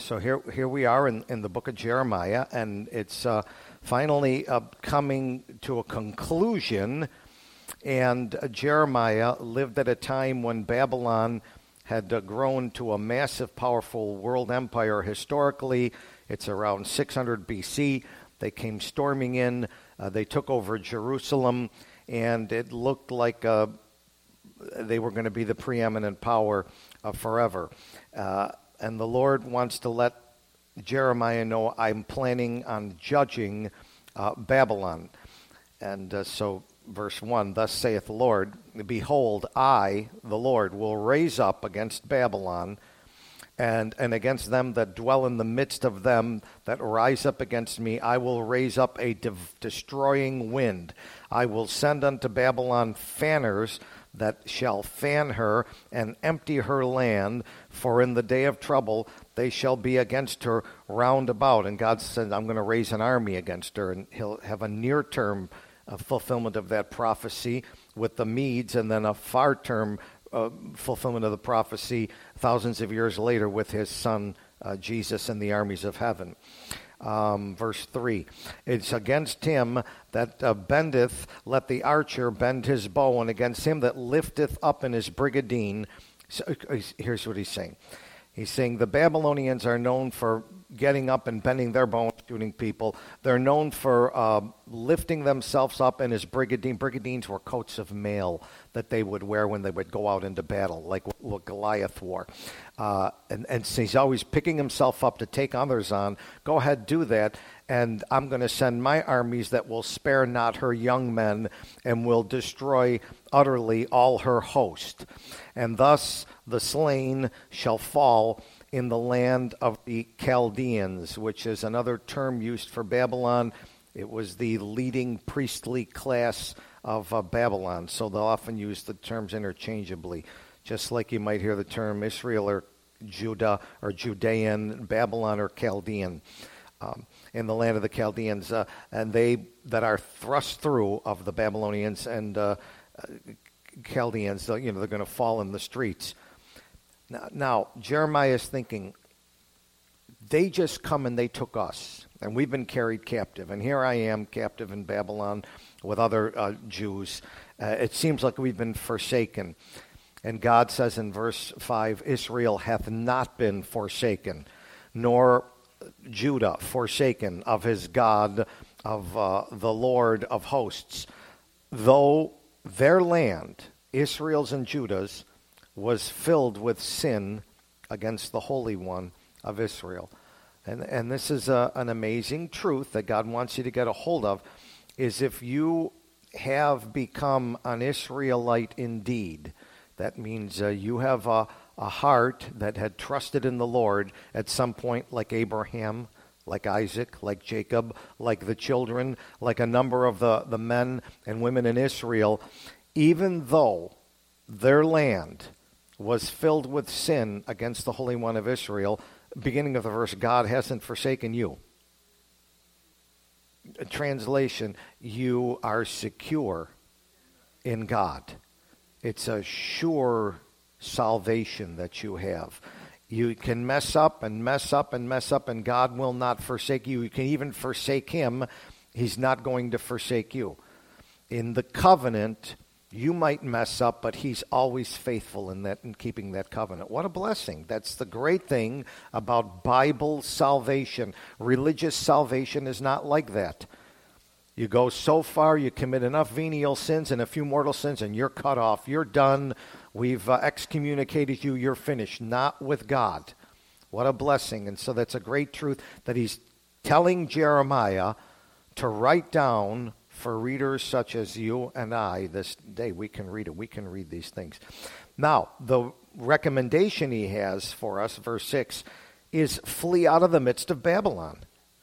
So here we are in the book of Jeremiah, and it's finally coming to a conclusion. And Jeremiah lived at a time when Babylon had grown to a massive, powerful world empire. Historically, it's around 600 BC. They came storming in. They took over Jerusalem, and it looked like they were going to be the preeminent power forever. And the Lord wants to let Jeremiah know, I'm planning on judging Babylon. And so verse 1, thus saith the Lord, behold, I, the Lord, will raise up against Babylon and against them that dwell in the midst of them that rise up against me. I will raise up a destroying wind. I will send unto Babylon fanners that shall fan her and empty her land, for in the day of trouble they shall be against her round about. And God said, I'm going to raise an army against her, and he'll have a near-term fulfillment of that prophecy with the Medes, and then a far-term fulfillment of the prophecy thousands of years later with his son Jesus and the armies of heaven. Verse 3, it's against him that bendeth, let the archer bend his bow, and against him that lifteth up in his brigadine. So, here's what he's saying. He's saying the Babylonians are known for getting up and bending their bow and shooting people. They're known for lifting themselves up in his brigadine. Brigadines were coats of mail that they would wear when they would go out into battle, like what Goliath wore. And so he's always picking himself up to take others on. Go ahead, do that, and I'm going to send my armies that will spare not her young men and will destroy utterly all her host. And thus the slain shall fall in the land of the Chaldeans, which is another term used for Babylon. It was the leading priestly class of Babylon, so they'll often use the terms interchangeably, just like you might hear the term Israel or Judah or Judean, Babylon or Chaldean. In the land of the Chaldeans, and they that are thrust through of the Babylonians and Chaldeans, they're going to fall in the streets. Now, Jeremiah is thinking, they just come and they took us, and we've been carried captive. And here I am, captive in Babylon with other Jews. It seems like we've been forsaken. And God says in verse 5, Israel hath not been forsaken, nor Judah forsaken of his God, of the Lord of hosts. Though their land, Israel's and Judah's, was filled with sin against the Holy One of Israel. And this is an amazing truth that God wants you to get a hold of, is if you have become an Israelite indeed, that means you have a heart that had trusted in the Lord at some point, like Abraham, like Isaac, like Jacob, like the children, like a number of the men and women in Israel, even though their land was filled with sin against the Holy One of Israel. Beginning of the verse, God hasn't forsaken you. Translation, you are secure in God. It's a sure salvation that you have. You can mess up and mess up and mess up, and God will not forsake you. You can even forsake him. He's not going to forsake you. In the covenant, you might mess up, but he's always faithful in keeping that covenant. What a blessing. That's the great thing about Bible salvation. Religious salvation is not like that. You go so far, you commit enough venial sins and a few mortal sins, and you're cut off. You're done. We've excommunicated you. You're finished. Not with God. What a blessing. And so that's a great truth that he's telling Jeremiah to write down for readers such as you and I this day. We can read it. We can read these things. Now, the recommendation he has for us, verse 6, is flee out of the midst of Babylon.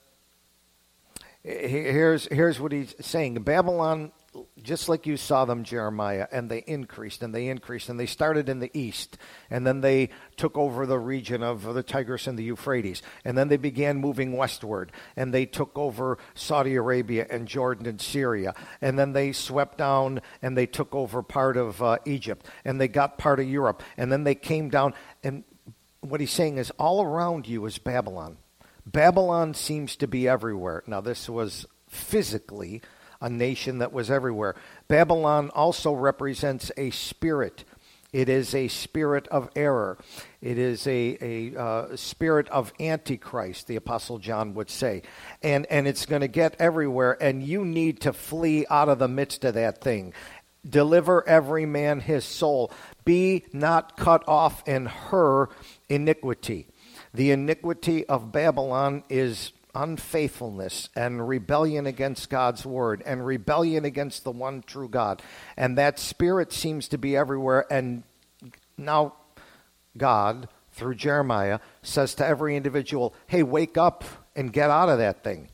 Here's what he's saying. Babylon, just like you saw them, Jeremiah, and they increased and they increased, and they started in the east, and then they took over the region of the Tigris and the Euphrates, and then they began moving westward, and they took over Saudi Arabia and Jordan and Syria, and then they swept down and they took over part of Egypt, and they got part of Europe, and then they came down, and what he's saying is all around you is Babylon. Babylon seems to be everywhere. Now, this was physically a nation that was everywhere. Babylon also represents a spirit. It is a spirit of error. It is a spirit of Antichrist, the Apostle John would say. And it's going to get everywhere, and you need to flee out of the midst of that thing. Deliver every man his soul. Be not cut off in her iniquity. The iniquity of Babylon is unfaithfulness and rebellion against God's word and rebellion against the one true God. And that spirit seems to be everywhere. And now God, through Jeremiah, says to every individual, hey, wake up and get out of that thing.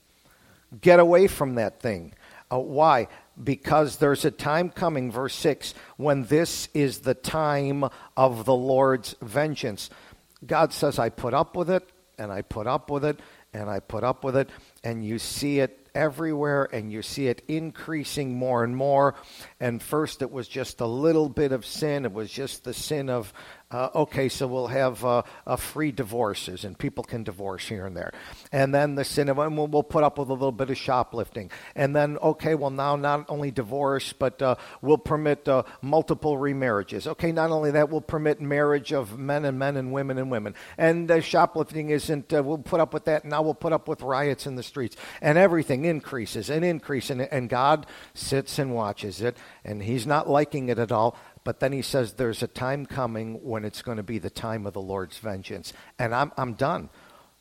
Get away from that thing. Why? Because there's a time coming, verse 6, when this is the time of the Lord's vengeance. God says, I put up with it, and I put up with it, and I put up with it, and you see it everywhere, and you see it increasing more and more. And first it was just a little bit of sin. It was just the sin of, okay, so we'll have free divorces, and people can divorce here and there. And then the sin of, and we'll put up with a little bit of shoplifting. And then, okay, well, now not only divorce, but we'll permit multiple remarriages. Okay, not only that, we'll permit marriage of men and women and women. And shoplifting isn't, we'll put up with that. Now we'll put up with riots in the streets. And everything increases and increases. And God sits and watches it, and he's not liking it at all. But then he says there's a time coming when it's going to be the time of the Lord's vengeance. And I'm done.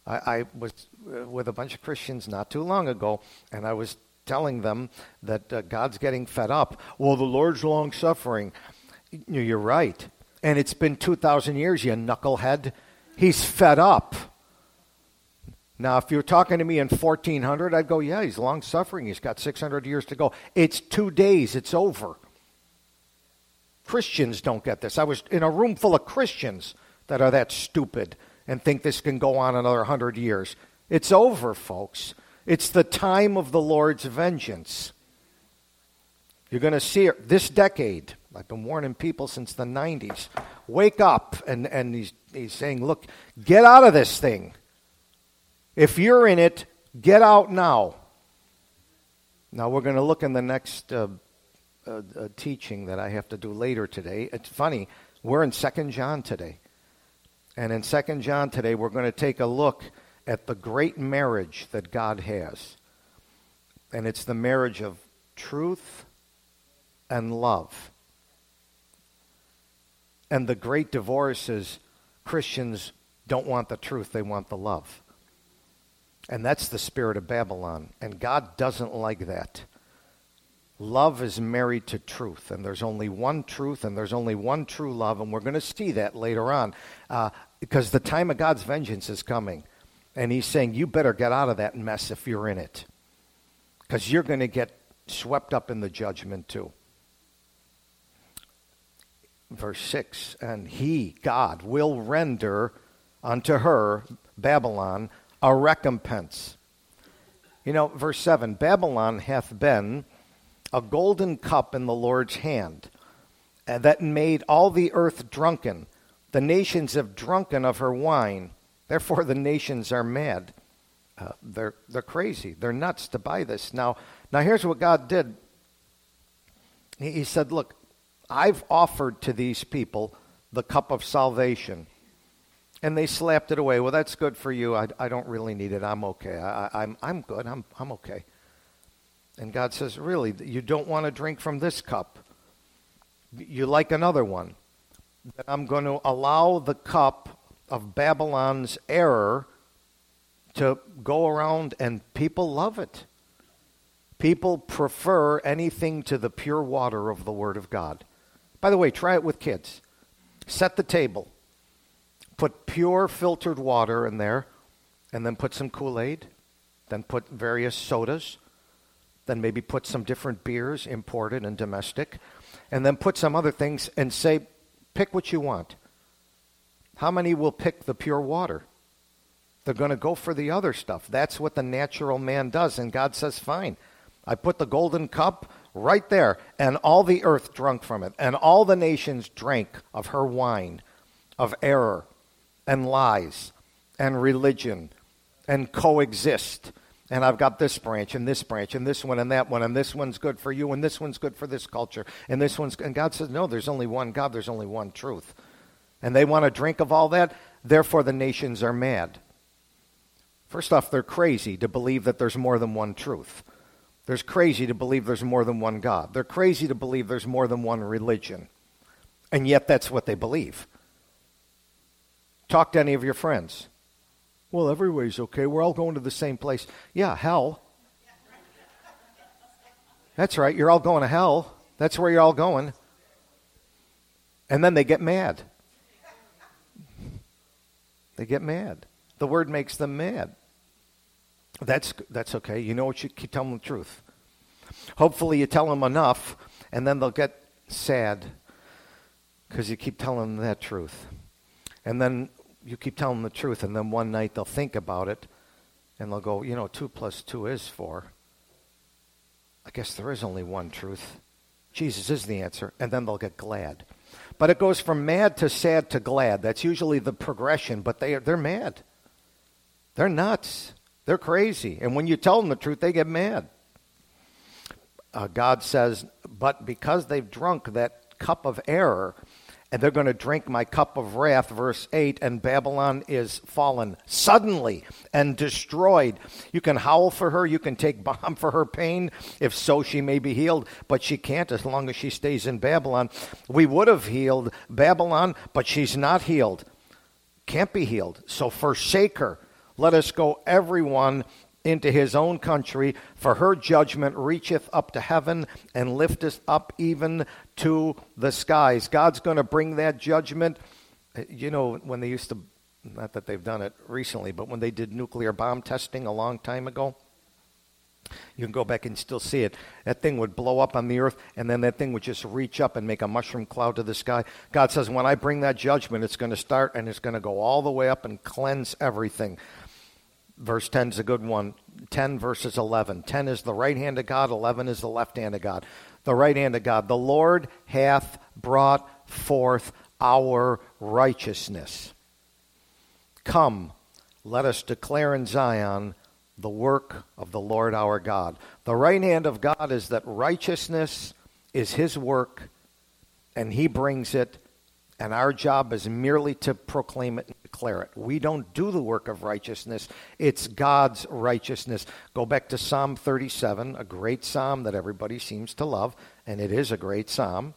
I was with a bunch of Christians not too long ago, and I was telling them that God's getting fed up. Well, the Lord's long-suffering. You're right. And it's been 2,000 years, you knucklehead. He's fed up. Now, if you were talking to me in 1400, I'd go, yeah, he's long-suffering. He's got 600 years to go. It's 2 days. It's over. Christians don't get this. I was in a room full of Christians that are that stupid and think this can go on another 100 years. It's over, folks. It's the time of the Lord's vengeance. You're going to see it this decade. I've been warning people since the 90s. Wake up. And he's saying, look, get out of this thing. If you're in it, get out now. Now we're going to look in the next teaching that I have to do later today. It's funny, we're in 2 John today. And in 2 John today, we're going to take a look at the great marriage that God has. And it's the marriage of truth and love. And the great divorce is Christians don't want the truth, they want the love. And that's the spirit of Babylon. And God doesn't like that. Love is married to truth, and there's only one truth, and there's only one true love, and we're going to see that later on, because the time of God's vengeance is coming, and he's saying, you better get out of that mess if you're in it, because you're going to get swept up in the judgment too. Verse 6, and he, God, will render unto her, Babylon, a recompense. You know, verse 7, Babylon hath been a golden cup in the Lord's hand, that made all the earth drunken. The nations have drunken of her wine. Therefore the nations are mad. They're crazy. They're nuts to buy this. Now here's what God did. He said, look, I've offered to these people the cup of salvation. And they slapped it away. Well, that's good for you. I don't really need it. I'm okay. I'm good. I'm okay. And God says, really, you don't want to drink from this cup. You like another one. That I'm going to allow the cup of Babylon's error to go around, and people love it. People prefer anything to the pure water of the Word of God. By the way, try it with kids. Set the table. Put pure filtered water in there, and then put some Kool-Aid, then put various sodas, then maybe put some different beers, imported and domestic, and then put some other things and say, pick what you want. How many will pick the pure water? They're going to go for the other stuff. That's what the natural man does. And God says, fine. I put the golden cup right there, and all the earth drunk from it, and all the nations drank of her wine of error. and lies and religion and coexist. And I've got this branch and this branch and this one and that one, and this one's good for you and this one's good for this culture and this one's... And God says, no, there's only one God, there's only one truth. And they want to drink of all that, therefore the nations are mad. First off, they're crazy to believe that there's more than one truth. They're crazy to believe there's more than one God. They're crazy to believe there's more than one religion. And yet that's what they believe. Talk to any of your friends. Well, every way's okay. We're all going to the same place. Yeah, hell. That's right. You're all going to hell. That's where you're all going. And then they get mad. They get mad. The word makes them mad. That's okay. You know what? You keep telling them the truth. Hopefully you tell them enough, and then they'll get sad because you keep telling them that truth. And then you keep telling them the truth, and then one night they'll think about it, and they'll go, 2 + 2 is 4. I guess there is only one truth. Jesus is the answer, and then they'll get glad. But it goes from mad to sad to glad. That's usually the progression, but they're mad. They're nuts. They're crazy. And when you tell them the truth, they get mad. God says, but because they've drunk that cup of error, and they're going to drink my cup of wrath, verse 8, and Babylon is fallen suddenly and destroyed. You can howl for her, you can take balm for her pain, if so she may be healed, but she can't as long as she stays in Babylon. We would have healed Babylon, but she's not healed. Can't be healed. So forsake her. Let us go everyone into his own country, for her judgment reacheth up to heaven and lifteth up even to the skies. God's going to bring that judgment. When they used to, not that they've done it recently, but when they did nuclear bomb testing a long time ago, you can go back and still see it. That thing would blow up on the earth, and then that thing would just reach up and make a mushroom cloud to the sky. God says, when I bring that judgment, it's going to start, and it's going to go all the way up and cleanse everything. Verse 10 is a good one. 10 verses 11. 10 is the right hand of God. 11 is the left hand of God. The right hand of God. The Lord hath brought forth our righteousness. Come, let us declare in Zion the work of the Lord our God. The right hand of God is that righteousness is his work, and he brings it, and our job is merely to proclaim it and declare it. We don't do the work of righteousness. It's God's righteousness. Go back to Psalm 37, a great psalm that everybody seems to love, and it is a great psalm.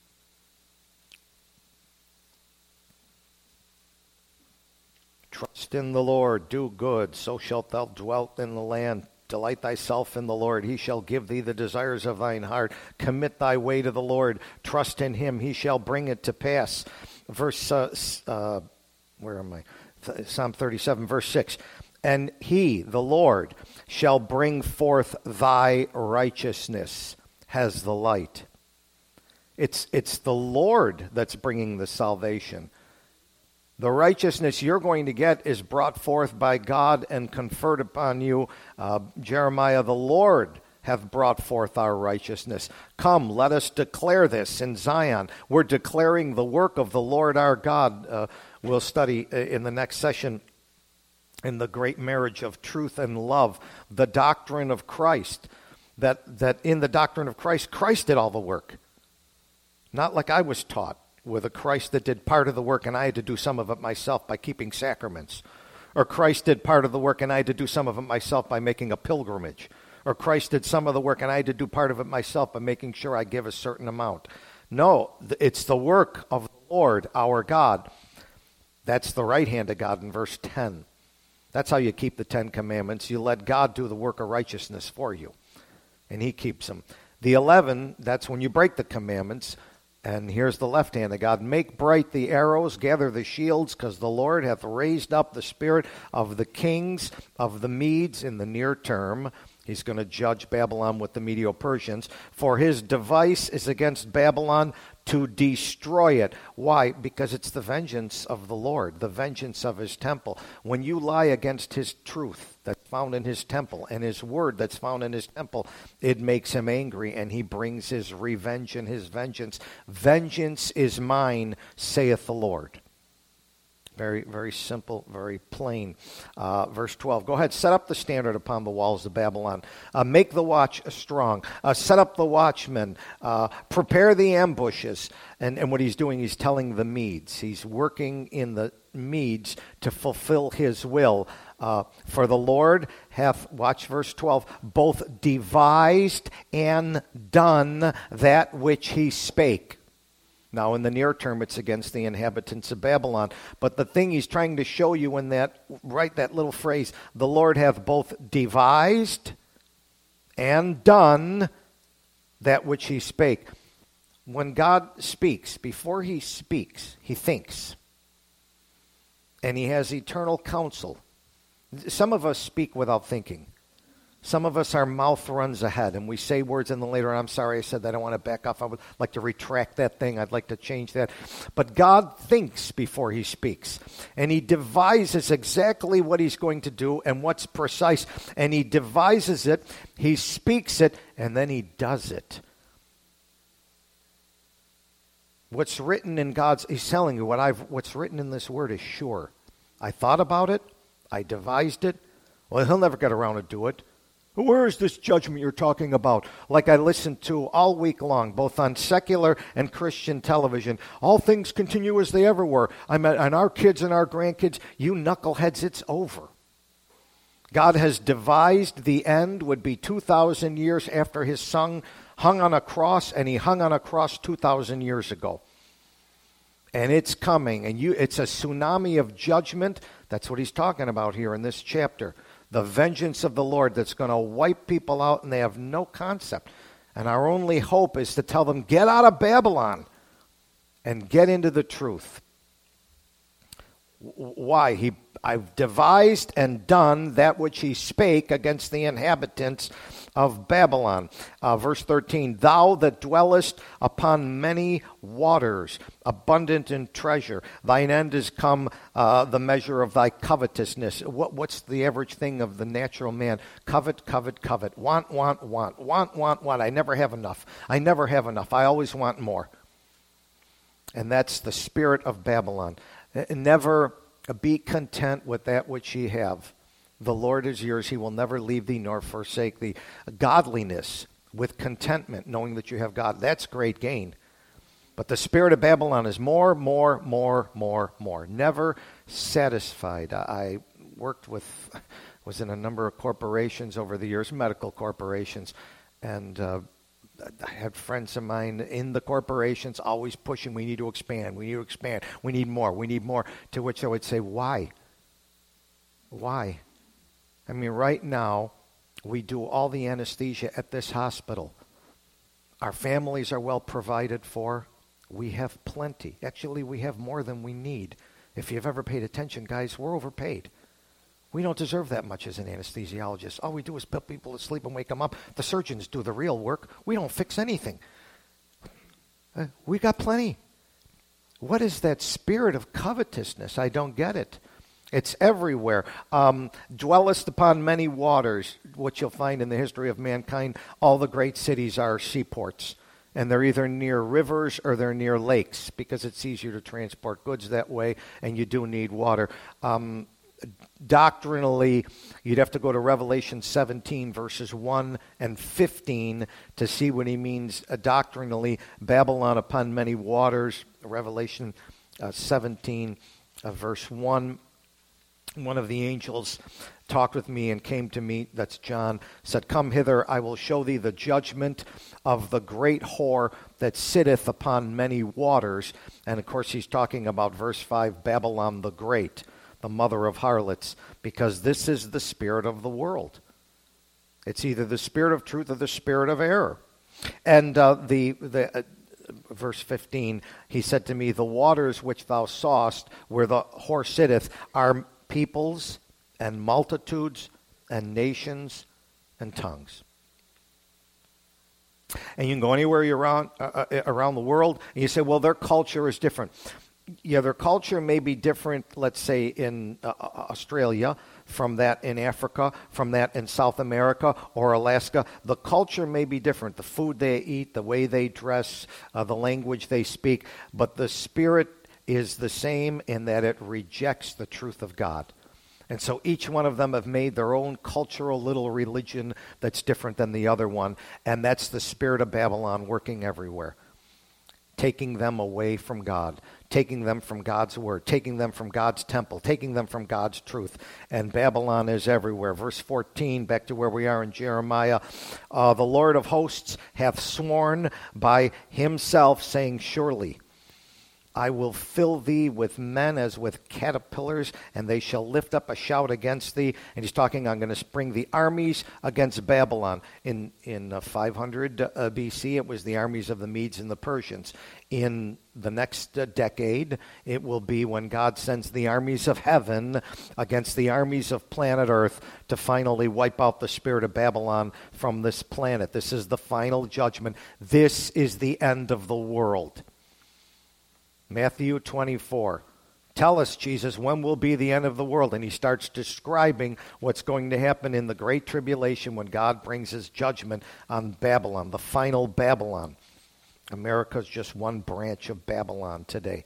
Trust in the Lord, do good, so shalt thou dwell in the land. Delight thyself in the Lord, he shall give thee the desires of thine heart. Commit thy way to the Lord, trust in him, he shall bring it to pass. Psalm 37, verse 6. And he, the Lord, shall bring forth thy righteousness as the light. It's the Lord that's bringing the salvation. The righteousness you're going to get is brought forth by God and conferred upon you. Jeremiah, the Lord hath brought forth our righteousness. Come, let us declare this in Zion. We're declaring the work of the Lord our God. We'll study in the next session in the great marriage of truth and love, the doctrine of Christ. That in the doctrine of Christ, Christ did all the work. Not like I was taught, with a Christ that did part of the work and I had to do some of it myself by keeping sacraments. Or Christ did part of the work and I had to do some of it myself by making a pilgrimage. Or Christ did some of the work and I had to do part of it myself by making sure I give a certain amount. No, it's the work of the Lord, our God. That's the right hand of God in verse 10. That's how you keep the 10 Commandments. You let God do the work of righteousness for you, and he keeps them. The 11, that's when you break the commandments. And here's the left hand of God. Make bright the arrows, gather the shields, because the Lord hath raised up the spirit of the kings of the Medes in the near term. He's going to judge Babylon with the Medo-Persians. For his device is against Babylon to destroy it. Why? Because it's the vengeance of the Lord, the vengeance of his temple. When you lie against his truth that's found in his temple and his word that's found in his temple, it makes him angry, and he brings his revenge and his vengeance. Vengeance is mine, saith the Lord. Very, very simple, very plain. Verse 12, go ahead, set up the standard upon the walls of Babylon. Make the watch strong. Set up the watchmen. Prepare the ambushes. And what he's doing, he's telling the Medes. He's working in the Medes to fulfill his will. For the Lord hath, watch verse 12, both devised and done that which he spake. Now, in the near term, it's against the inhabitants of Babylon. But the thing he's trying to show you in that, right, that little phrase, the Lord hath both devised and done that which he spake. When God speaks, before he speaks, he thinks. And he has eternal counsel. Some of us speak without thinking. Some of us, our mouth runs ahead, and we say words, and then later on, I'm sorry I said that, I want to back off. I would like to retract that thing. I'd like to change that. But God thinks before he speaks, and he devises exactly what he's going to do and what's precise, and he devises it, he speaks it, and then he does it. What's written in God's, he's telling you, what's written in this word is sure. I thought about it, I devised it, well, he'll never get around to do it. Where is this judgment you're talking about? Like I listened to all week long, both on secular and Christian television. All things continue as they ever were. And our kids and our grandkids, you knuckleheads, it's over. God has devised the end would be 2,000 years after his son hung on a cross, and he hung on a cross 2,000 years ago. And it's coming, and it's a tsunami of judgment. That's what he's talking about here in this chapter. The vengeance of the Lord that's going to wipe people out, and they have no concept. And our only hope is to tell them, get out of Babylon and get into the truth. Why? I've devised and done that which he spake against the inhabitants of Babylon. Verse 13, thou that dwellest upon many waters, abundant in treasure, thine end is come the measure of thy covetousness. What's the average thing of the natural man? Covet, covet, covet. Want. I never have enough. I never have enough. I always want more. And that's the spirit of Babylon. Never be content with that which ye have. The Lord is yours. He will never leave thee nor forsake thee. Godliness with contentment, knowing that you have God, that's great gain. But the spirit of Babylon is more. Never satisfied. I was in a number of corporations over the years, medical corporations, and I had friends of mine in the corporations always pushing, we need to expand, we need more, to which I would say, why? Why? I mean, right now, we do all the anesthesia at this hospital. Our families are well provided for. We have plenty. Actually, we have more than we need. If you've ever paid attention, guys, we're overpaid. We don't deserve that much as an anesthesiologist. All we do is put people to sleep and wake them up. The surgeons do the real work. We don't fix anything. We got plenty. What is that spirit of covetousness? I don't get it. It's everywhere. Dwellest upon many waters, what you'll find in the history of mankind, all the great cities are seaports. And they're either near rivers or they're near lakes because it's easier to transport goods that way, and you do need water. Doctrinally, you'd have to go to Revelation 17, verses 1 and 15 to see what he means doctrinally. Babylon upon many waters, Revelation 17, verse 1. One of the angels talked with me and came to me, that's John, said, come hither, I will show thee the judgment of the great whore that sitteth upon many waters. And of course he's talking about verse 5, Babylon the Great, the mother of harlots, because this is the spirit of the world. It's either the spirit of truth or the spirit of error. And verse 15, he said to me, the waters which thou sawest where the whore sitteth are peoples and multitudes and nations and tongues. And you can go anywhere you're around the world, and you say, well, their culture is different. Yeah, their culture may be different, let's say, in Australia, from that in Africa, from that in South America or Alaska. The culture may be different. The food they eat, the way they dress, the language they speak. But the spirit is the same in that it rejects the truth of God. And so each one of them have made their own cultural little religion that's different than the other one. And that's the spirit of Babylon working everywhere, taking them away from God, taking them from God's word, taking them from God's temple, taking them from God's truth. And Babylon is everywhere. Verse 14, back to where we are in Jeremiah. The Lord of hosts hath sworn by himself, saying, surely I will fill thee with men as with caterpillars, and they shall lift up a shout against thee. And he's talking, I'm going to bring the armies against Babylon. In 500 BC, it was the armies of the Medes and the Persians. In the next decade, it will be when God sends the armies of heaven against the armies of planet Earth to finally wipe out the spirit of Babylon from this planet. This is the final judgment. This is the end of the world. Matthew 24. Tell us, Jesus, when will be the end of the world? And he starts describing what's going to happen in the Great Tribulation when God brings his judgment on Babylon, the final Babylon. America's just one branch of Babylon today.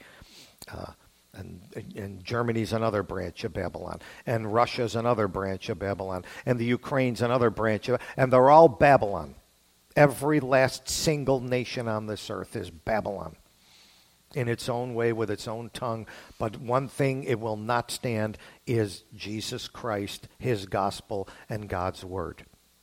And Germany's another branch of Babylon. And Russia's another branch of Babylon. And the Ukraine's another branch of, and they're all Babylon. Every last single nation on this earth is Babylon, in its own way, with its own tongue. But one thing it will not stand is Jesus Christ, his gospel, and God's word.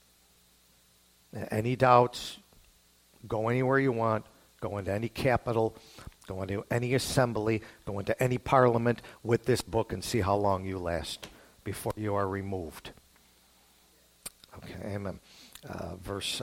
Any doubts, go anywhere you want, go into any capital, go into any assembly, go into any parliament with this book and see how long you last before you are removed. Okay, amen. Verse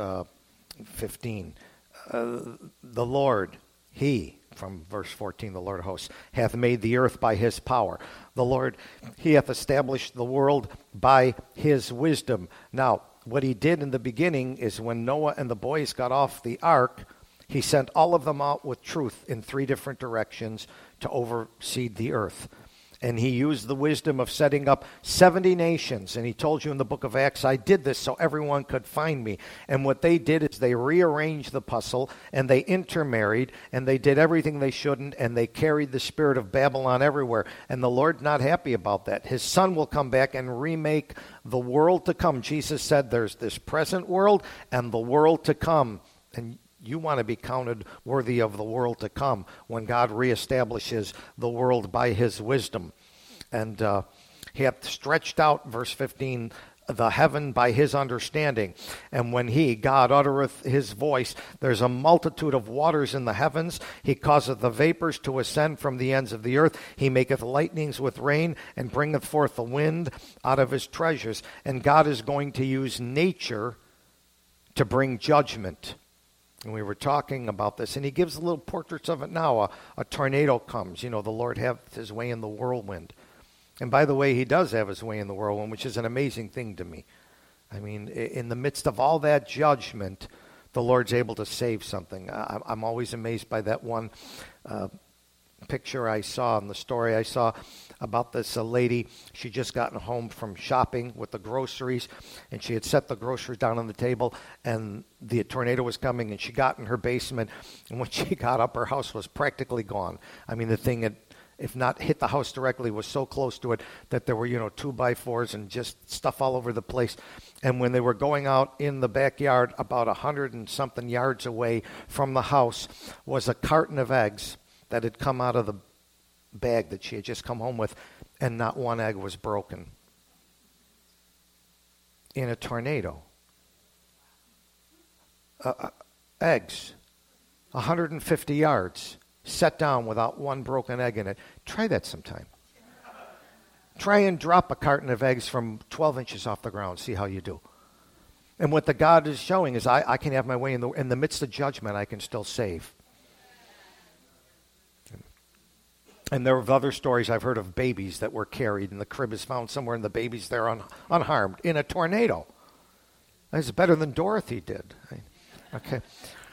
15. The Lord, he, from verse 14, the Lord of hosts, hath made the earth by his power. The Lord, he hath established the world by his wisdom. Now, what he did in the beginning is when Noah and the boys got off the ark, he sent all of them out with truth in 3 different directions to oversee the earth. And he used the wisdom of setting up 70 nations. And he told you in the book of Acts, I did this so everyone could find me. And what they did is they rearranged the puzzle, and they intermarried, and they did everything they shouldn't, and they carried the spirit of Babylon everywhere. And the Lord's not happy about that. His son will come back and remake the world to come. Jesus said there's this present world and the world to come. And you want to be counted worthy of the world to come when God reestablishes the world by his wisdom. And he hath stretched out, verse 15, the heaven by his understanding. And when he, God, uttereth his voice, there's a multitude of waters in the heavens. He causeth the vapors to ascend from the ends of the earth. He maketh lightnings with rain, and bringeth forth the wind out of his treasures. And God is going to use nature to bring judgment. And we were talking about this, and he gives little portraits of it now. A tornado comes. You know, the Lord hath his way in the whirlwind. And by the way, he does have his way in the whirlwind, which is an amazing thing to me. I mean, in the midst of all that judgment, the Lord's able to save something. I'm always amazed by that one picture I saw and the story I saw about this lady. She just gotten home from shopping with the groceries, and she had set the groceries down on the table, and the tornado was coming, and she got in her basement, and when she got up, her house was practically gone. I mean, the thing had, if not hit the house directly, was so close to it that there were, 2x4s and just stuff all over the place. And when they were going out in the backyard, about 100 and something yards away from the house, was a carton of eggs that had come out of the bag that she had just come home with, and not one egg was broken. In a tornado. Eggs, 150 yards, set down without one broken egg in it. Try that sometime. Try and drop a carton of eggs from 12 inches off the ground. See how you do. And what the God is showing is I can have my way in the midst of judgment. I can still save. And there are other stories I've heard of babies that were carried, and the crib is found somewhere, and the baby's there unharmed in a tornado. That's better than Dorothy did. Okay.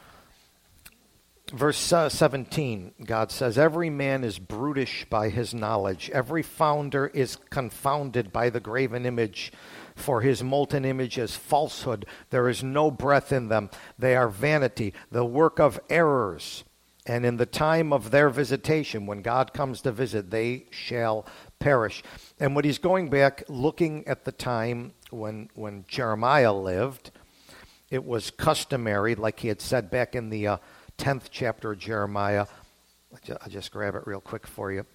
Verse 17, God says, every man is brutish by his knowledge. Every founder is confounded by the graven image. For his molten image is falsehood. There is no breath in them. They are vanity, the work of errors. And in the time of their visitation, when God comes to visit, they shall perish. And what he's going back, looking at the time when Jeremiah lived, it was customary, like he had said back in the 10th chapter of Jeremiah. I'll just grab it real quick for you.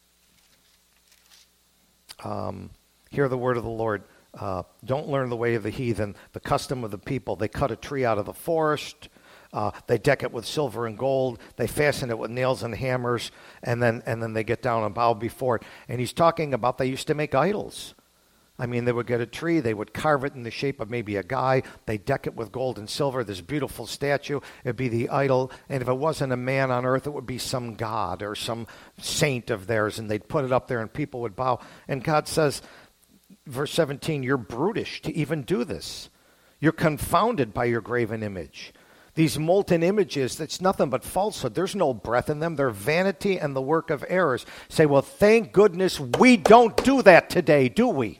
Hear the word of the Lord. Don't learn the way of the heathen, the custom of the people. They cut a tree out of the forest. They deck it with silver and gold. They fasten it with nails and hammers, and then they get down and bow before it. And he's talking about they used to make idols. I mean, they would get a tree, they would carve it in the shape of maybe a guy, they deck it with gold and silver, this beautiful statue, it'd be the idol, and if it wasn't a man on earth, it would be some god or some saint of theirs, and they'd put it up there and people would bow. And God says, verse 17, you're brutish to even do this. You're confounded by your graven image. These molten images, that's nothing but falsehood. There's no breath in them. They're vanity and the work of errors. Say, well, thank goodness we don't do that today, do we?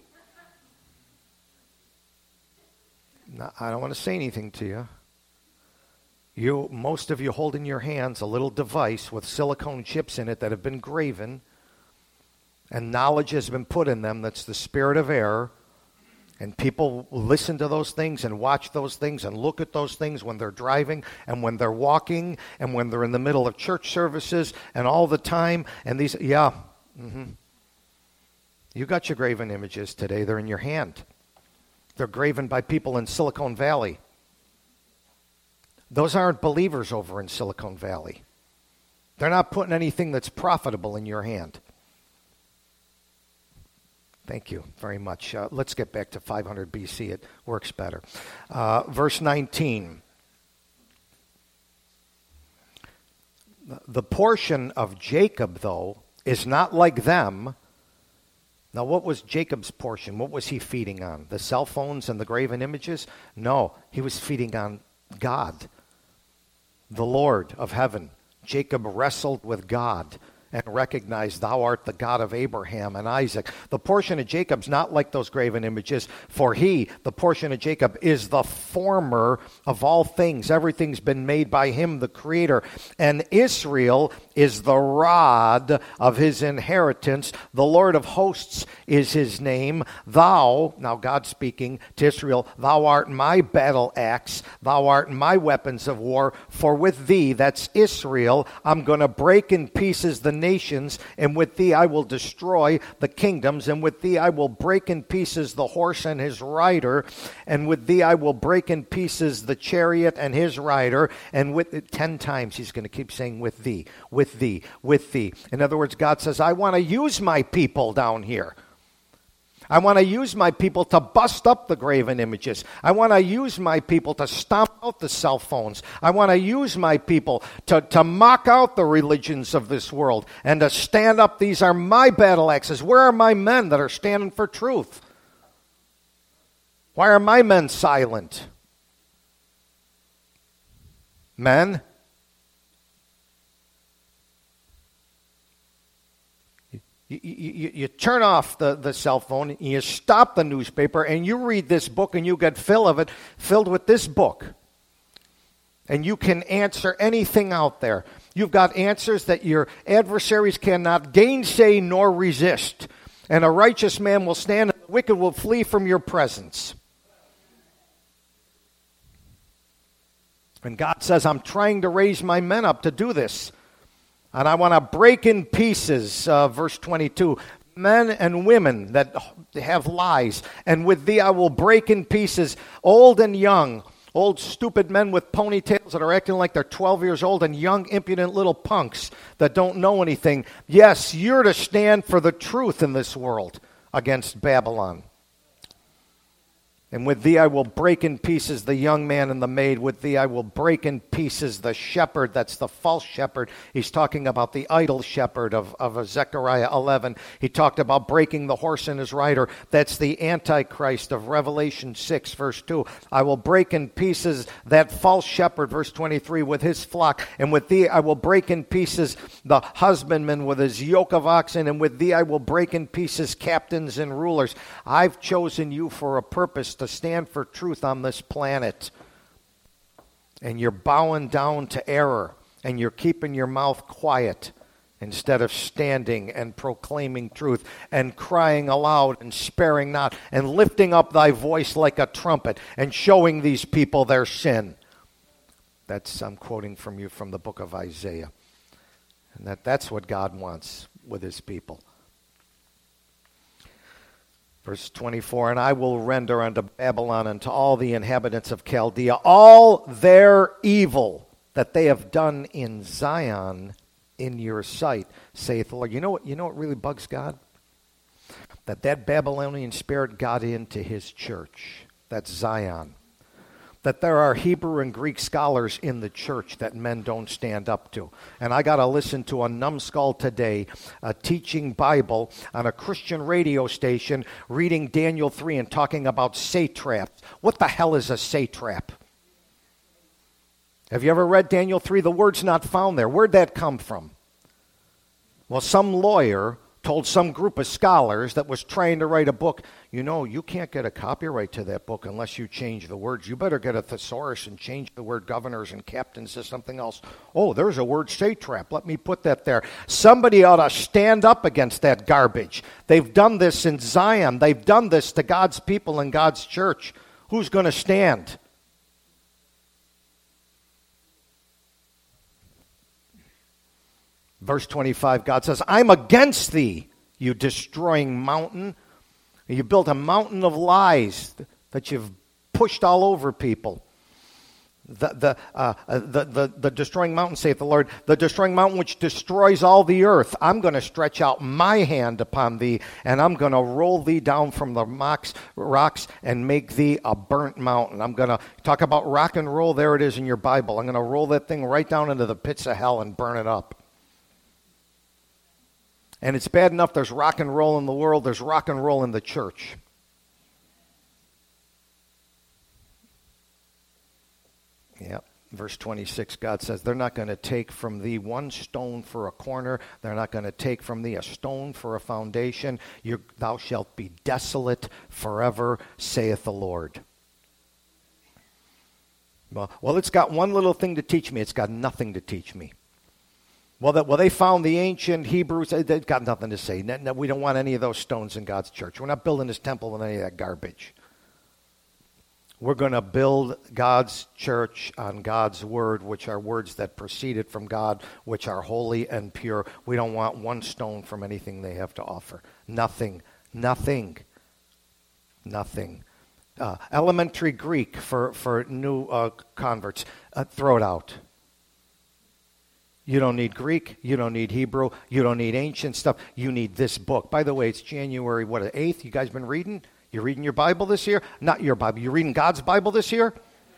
Now, I don't want to say anything to you. Most of you hold in your hands a little device with silicone chips in it that have been graven, and knowledge has been put in them that's the spirit of error. And people listen to those things and watch those things and look at those things when they're driving and when they're walking and when they're in the middle of church services and all the time. And these, You got your graven images today. They're in your hand. They're graven by people in Silicon Valley. Those aren't believers over in Silicon Valley. They're not putting anything that's profitable in your hand. Thank you very much. Let's get back to 500 BC. It works better. Verse 19. The portion of Jacob, though, is not like them. Now, what was Jacob's portion? What was he feeding on? The cell phones and the graven images? No, he was feeding on God, the Lord of heaven. Jacob wrestled with God and recognized, thou art the God of Abraham and Isaac. The portion of Jacob's not like those graven images, for he, the portion of Jacob, is the former of all things. Everything's been made by him, the Creator. And Israel is the rod of his inheritance. The Lord of hosts is his name. Thou, now God speaking to Israel, thou art my battle axe. Thou art my weapons of war. For with thee, that's Israel, I'm going to break in pieces the nations, and with thee I will destroy the kingdoms, and with thee I will break in pieces the horse and his rider, and with thee I will break in pieces the chariot and his rider, and with it 10 times he's going to keep saying with thee, with thee, with thee. In other words, God says, I want to use my people down here. I want to use my people to bust up the graven images. I want to use my people to stomp out the cell phones. I want to use my people to mock out the religions of this world and to stand up. These are my battle axes. Where are my men that are standing for truth? Why are my men silent? Men? You turn off the cell phone, and you stop the newspaper, and you read this book, and you get filled with this book. And you can answer anything out there. You've got answers that your adversaries cannot gainsay nor resist. And a righteous man will stand, and the wicked will flee from your presence. And God says, I'm trying to raise my men up to do this. And I want to break in pieces, verse 22, men and women that have lies. And with thee I will break in pieces old and young, old stupid men with ponytails that are acting like they're 12 years old, and young impudent little punks that don't know anything. Yes, you're to stand for the truth in this world against Babylon. And with thee I will break in pieces the young man and the maid. With thee I will break in pieces the shepherd. That's the false shepherd. He's talking about the idol shepherd of Zechariah 11. He talked about breaking the horse and his rider. That's the Antichrist of Revelation 6, verse 2. I will break in pieces that false shepherd, verse 23, with his flock. And with thee I will break in pieces the husbandman with his yoke of oxen. And with thee I will break in pieces captains and rulers. I've chosen you for a purpose, to stand for truth on this planet. And you're bowing down to error and you're keeping your mouth quiet instead of standing and proclaiming truth and crying aloud and sparing not and lifting up thy voice like a trumpet and showing these people their sin. I'm quoting from you from the book of Isaiah. And that's what God wants with his people. Verse 24, and I will render unto Babylon and to all the inhabitants of Chaldea all their evil that they have done in Zion in your sight, saith the Lord. You know what really bugs God? That Babylonian spirit got into his church. That's Zion. That there are Hebrew and Greek scholars in the church that men don't stand up to. And I got to listen to a numbskull today teaching Bible on a Christian radio station, reading Daniel 3 and talking about satraps. What the hell is a satrap? Have you ever read Daniel 3? The word's not found there. Where'd that come from? Well, some lawyer told some group of scholars that was trying to write a book, you can't get a copyright to that book unless you change the words. You better get a thesaurus and change the word governors and captains to something else. Oh, there's a word satrap. Let me put that there. Somebody ought to stand up against that garbage. They've done this in Zion. They've done this to God's people and God's church. Who's going to stand? Verse 25, God says, I'm against thee, you destroying mountain. You built a mountain of lies that you've pushed all over people. The destroying mountain, saith the Lord, the destroying mountain which destroys all the earth. I'm going to stretch out my hand upon thee, and I'm going to roll thee down from the rocks and make thee a burnt mountain. I'm going to talk about rock and roll. There it is in your Bible. I'm going to roll that thing right down into the pits of hell and burn it up. And it's bad enough there's rock and roll in the world, there's rock and roll in the church. Yep. Verse 26, God says, they're not going to take from thee one stone for a corner. They're not going to take from thee a stone for a foundation. Thou shalt be desolate forever, saith the Lord. Well, it's got one little thing to teach me. It's got nothing to teach me. Well, they found the ancient Hebrews. They've got nothing to say. No, we don't want any of those stones in God's church. We're not building this temple with any of that garbage. We're going to build God's church on God's word, which are words that proceeded from God, which are holy and pure. We don't want one stone from anything they have to offer. Nothing. Elementary Greek for new converts. Throw it out. You don't need Greek. You don't need Hebrew. You don't need ancient stuff. You need this book. By the way, it's January, 8th? You guys been reading? You reading your Bible this year? Not your Bible. You reading God's Bible this year?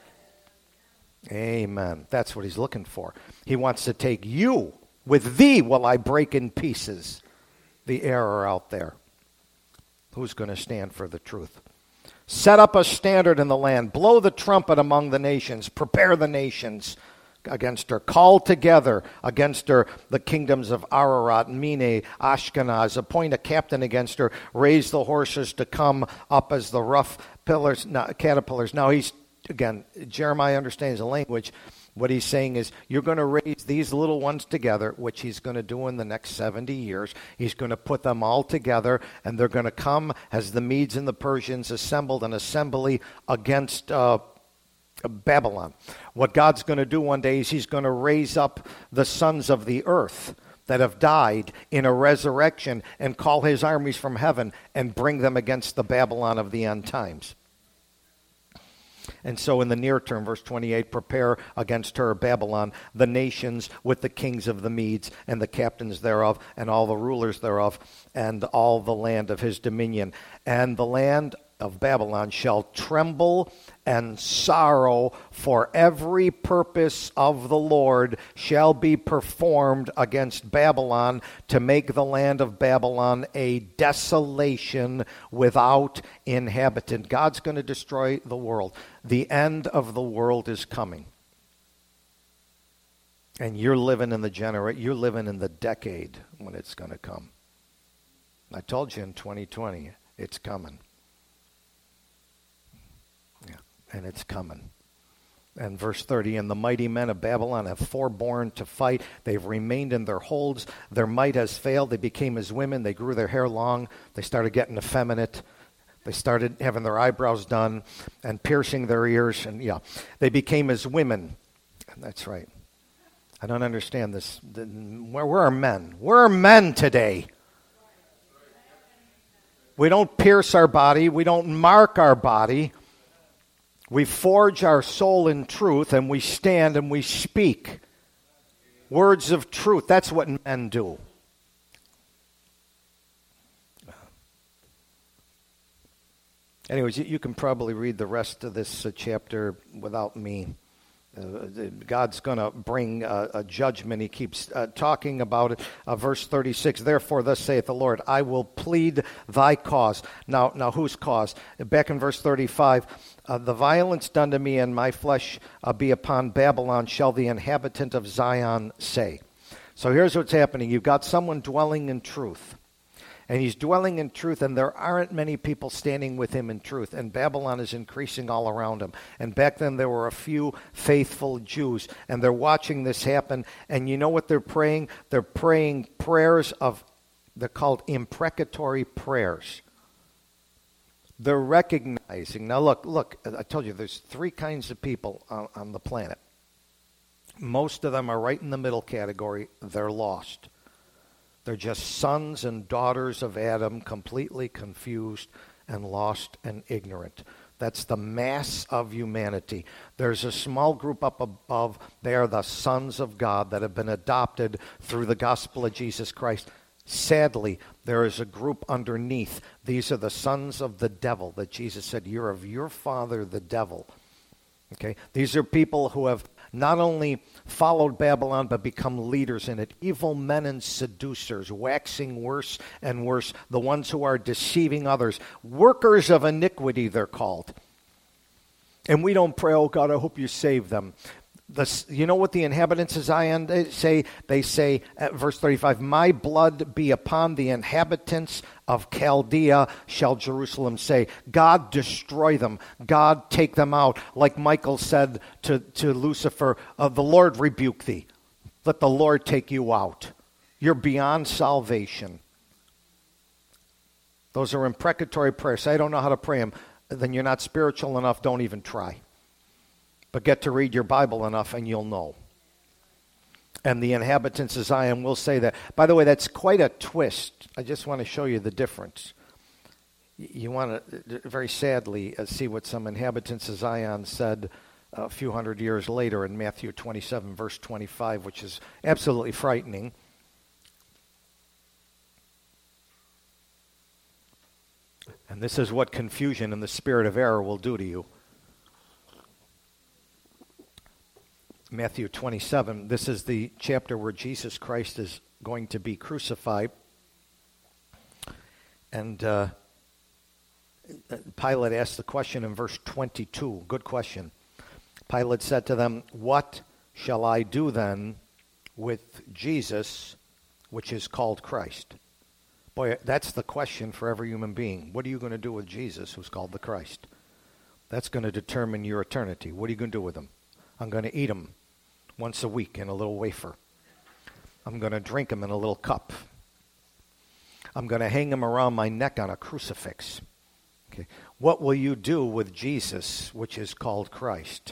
Amen. That's what he's looking for. He wants to take you. With thee will I break in pieces the error out there. Who's going to stand for the truth? Set up a standard in the land. Blow the trumpet among the nations. Prepare the nations against her. Call together against her the kingdoms of Ararat, Mene, Ashkenaz. Appoint a captain against her. Raise the horses to come up as the rough caterpillars. Now Jeremiah understands the language. What he's saying is, you're going to raise these little ones together, which he's going to do in the next 70 years. He's going to put them all together, and they're going to come as the Medes and the Persians assembled an assembly against Babylon. What God's going to do one day is he's going to raise up the sons of the earth that have died in a resurrection and call his armies from heaven and bring them against the Babylon of the end times. And so in the near term, verse 28, prepare against her, Babylon, the nations with the kings of the Medes and the captains thereof and all the rulers thereof and all the land of his dominion. And the land of Babylon shall tremble and sorrow, for every purpose of the Lord shall be performed against Babylon, to make the land of Babylon a desolation without inhabitant. God's going to destroy the world. The end of the world is coming. And you're living in you're living in the decade when it's going to come. I told you in 2020, it's coming. And it's coming. And verse 30, and the mighty men of Babylon have forborne to fight. They've remained in their holds. Their might has failed. They became as women. They grew their hair long. They started getting effeminate. They started having their eyebrows done and piercing their ears. And they became as women. That's right. I don't understand this. Where are men? Where are men today? We don't pierce our body. We don't mark our body. We forge our soul in truth, and we stand and we speak words of truth. That's what men do. Anyways, you can probably read the rest of this chapter without me. God's going to bring a judgment. He keeps talking about it. Verse 36, therefore thus saith the Lord, I will plead thy cause. Now whose cause? Back in verse 35, the violence done to me and my flesh be upon Babylon, shall the inhabitant of Zion say. So here's what's happening. You've got someone dwelling in truth. And he's dwelling in truth, and there aren't many people standing with him in truth. And Babylon is increasing all around him. And back then there were a few faithful Jews, and they're watching this happen. And you know what they're praying? They're praying prayers they're called imprecatory prayers. They're recognizing. Now look, I told you there's three kinds of people on the planet. Most of them are right in the middle category. They're lost. They're just sons and daughters of Adam, completely confused and lost and ignorant. That's the mass of humanity. There's a small group up above. They are the sons of God that have been adopted through the gospel of Jesus Christ. Sadly, there is a group underneath. These are the sons of the devil that Jesus said, you're of your father, the devil. Okay? These are people who have not only followed Babylon, but become leaders in it. Evil men and seducers, waxing worse and worse. The ones who are deceiving others. Workers of iniquity, they're called. And we don't pray, oh God, I hope you save them. You know what the inhabitants of Zion say? They say, at verse 35, my blood be upon the inhabitants of Chaldea, shall Jerusalem say. God destroy them. God take them out. Like Michael said to Lucifer, the Lord rebuke thee. Let the Lord take you out. You're beyond salvation. Those are imprecatory prayers. Say, I don't know how to pray them. Then you're not spiritual enough. Don't even try. But get to read your Bible enough and you'll know. And the inhabitants of Zion will say that. By the way, that's quite a twist. I just want to show you the difference. You want to, very sadly, see what some inhabitants of Zion said a few hundred years later in Matthew 27, verse 25, which is absolutely frightening. And this is what confusion and the spirit of error will do to you. Matthew 27, this is the chapter where Jesus Christ is going to be crucified. And Pilate asked the question in verse 22. Good question. Pilate said to them, what shall I do then with Jesus, which is called Christ? Boy, that's the question for every human being. What are you going to do with Jesus, who's called the Christ? That's going to determine your eternity. What are you going to do with him? I'm going to eat him once a week in a little wafer. I'm going to drink him in a little cup. I'm going to hang him around my neck on a crucifix. Okay. What will you do with Jesus, which is called Christ?